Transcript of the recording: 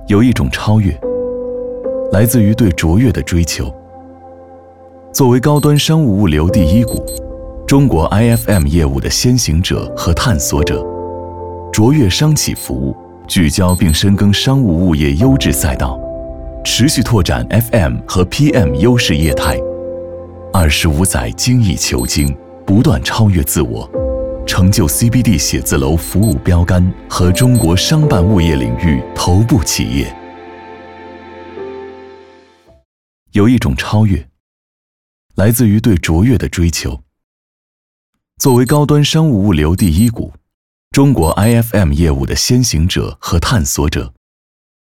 有一种超越，来自于对卓越的追求。作为高端商务物流第一股，中国 IFM 业务的先行者和探索者，卓越商企服务，聚焦并深耕商务物业优质赛道，持续拓展 FM 和 PM 优势业态，25载精益求精，不断超越自我，成就 CBD 写字楼服务标杆和中国商办物业领域头部企业。有一种超越，来自于对卓越的追求。作为高端商务物流第一股，中国 IFM 业务的先行者和探索者，